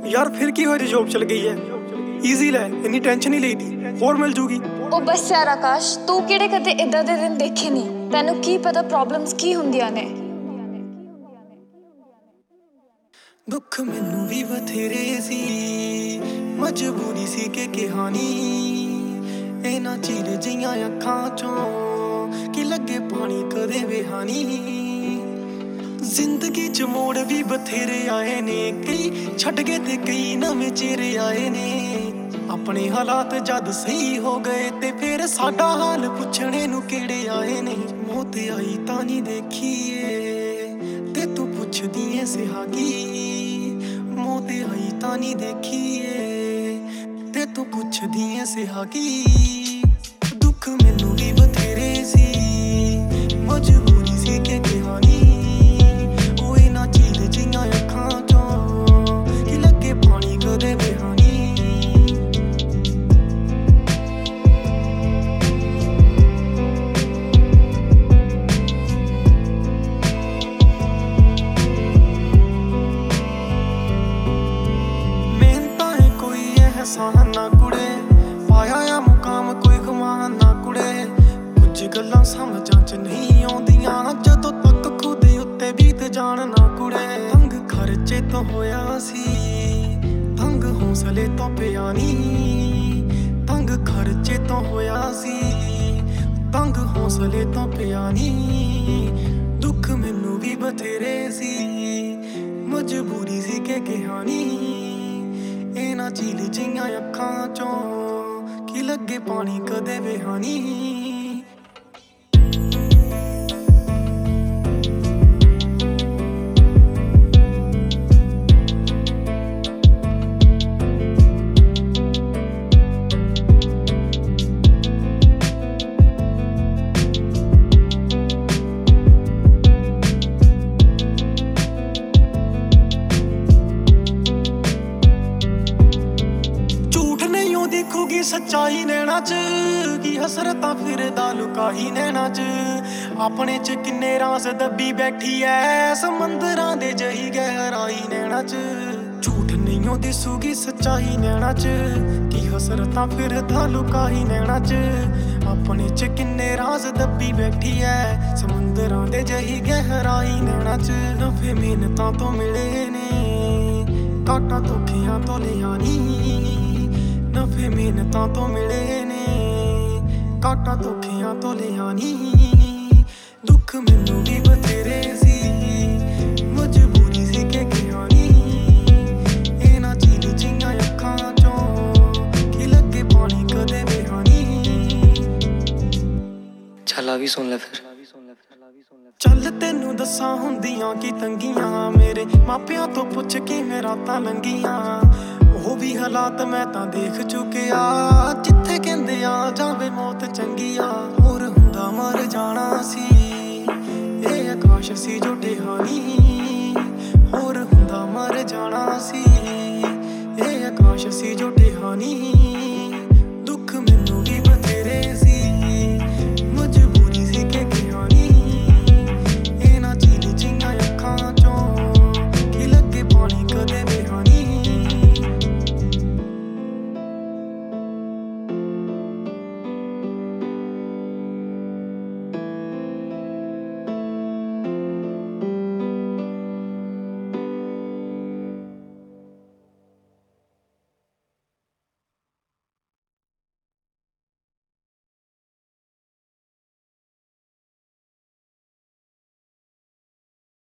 यार फिर की होया जे जॉब चल गई है। ईजी लै, इन्नी टेंशन नहीं लईदी, होर मिल जूगी। ओ बस यार आकाश, तू किहड़े कदे इदां दे दिन देखे नहीं? तैनू की पता प्रॉब्लम्स की हुंदियां ने। दुख मैनू भी बथेरे सी, मजबूरी सी के कहानी इन्हां चीर जियां अखां चों कि लगे पानी कदे बेहानी। जिंदगी च मोड़ भी बथेरे आए ने, कई छड्ड गए ते कई नवें चेहरे आए ने। अपने हालात जद सही हो गए ते फिर साडा हाल पुछणे नू केड़े आए ने। मौत आई तां नहीं देखीए ते तू पुछदी ऐ सिहागी, मौत आई तां नहीं देखीए ते तू पुछदी ऐ सिहागी। दुख मैनू भी बथेरे सी, मजबूरी सी के कहानी ओए ना चीर जियां अखां चों कि लगे पानी कदे बेहानी। ना कुड़े पाया या मुकाम कोई कमान ना कुड़े, कुछ गल्लां समझां च नहीं आउंदियां जदों तक खुद उत्ते बीत जान ना कुड़े। तंग खर्चे तो होया सी, तंग हौसले तो पिया नी, तंग खर्चे तो होया सी, तंग हौसले तो पिया नी। दुख मैनू भी बथेरे सी, मजबूरी सी के कहानी इन्हां झील जियां अखां चों कि लगे पानी कदे बेहानी। दिखूगी सच्चाई नैना च की हसरतां फिरदा लुकाही नैना च। अपने च किन्ने राज दब्बी बैठी ऐ समंदरां दे जही गहराई नैना च। झूठ नहीं दिसूगी सच्चाई नैना च की हसरतां फिरदा लुकाही नैना च। अपने च किन्ने राज दब्बी बैठी ऐ समंदरां दे जही गहराई नैना च। नफे मेहनतां तो मिले ने, घाटा धोखियां तो लिया नी, नफे मेहनतां तो मिले ने, घाटा धोखियां तो लिया नी। दुख मैनू भी बथेरे सी, मजबूरी सी के कहानी इन्हां झील जियां अखां चों कि लगे पानी कदे बेहानी। चल आ भी सुन ले फिर। चल तेनू दस्सां हुंदियां की तंगियां, मेरे मापियां तो पुछ किवें रातां लंघियां। ਉਹ ਵੀ ਹਾਲਾਤ ਮੈਂ ਤਾਂ ਦੇਖ ਚੁੱਕਿਆ, ਜਿੱਥੇ ਕਹਿੰਦੇ ਆ ਜਾਵੇ ਮੌਤ ਚੰਗੀ ਆ। ਹੋਰ ਹੁੰਦਾ ਮਰ ਜਾਣਾ ਸੀ, ਇਹ ਆਕਾਸ਼ ਸੀ ਜੋ ਟਿਹਾਣੀ। ਹੋਰ ਹੁੰਦਾ ਮਰ ਜਾਣਾ ਸੀ, ਇਹ ਆਕਾਸ਼ ਸੀ ਜੋ ਟਿਹਾਣੀ।